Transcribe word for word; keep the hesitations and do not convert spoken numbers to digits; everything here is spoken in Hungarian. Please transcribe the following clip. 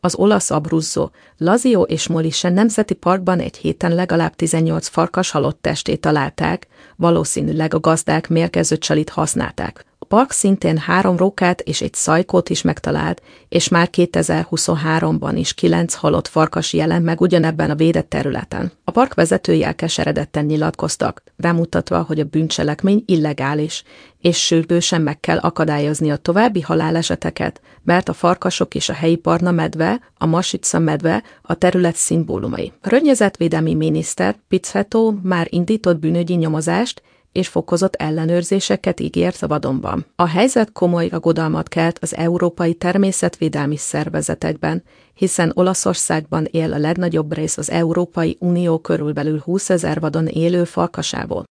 Az olasz Abruzzo, Lazio és Molise Nemzeti Parkban egy héten legalább tizennyolc farkas halott testét találták, valószínűleg a gazdák mérgező csalit használták. A park szintén három rókát és egy szajkót is megtalált, és már kétezer-huszonháromban is kilenc halott farkas jelent meg ugyanebben a védett területen. A park vezetői elkeseredetten nyilatkoztak, bemutatva, hogy a bűncselekmény illegális, és sürgősen meg kell akadályozni a további haláleseteket, mert a farkasok és a helyi barna medve, a Masica medve a terület szimbólumai. A környezetvédelmi miniszter Pizzetto már indított bűnügyi nyomozást, és fokozott ellenőrzéseket ígért a vadonban. A helyzet komoly aggodalmat kelt az európai természetvédelmi szervezetekben, hiszen Olaszországban él a legnagyobb rész az Európai Unió körülbelül húszezer vadon élő farkasából.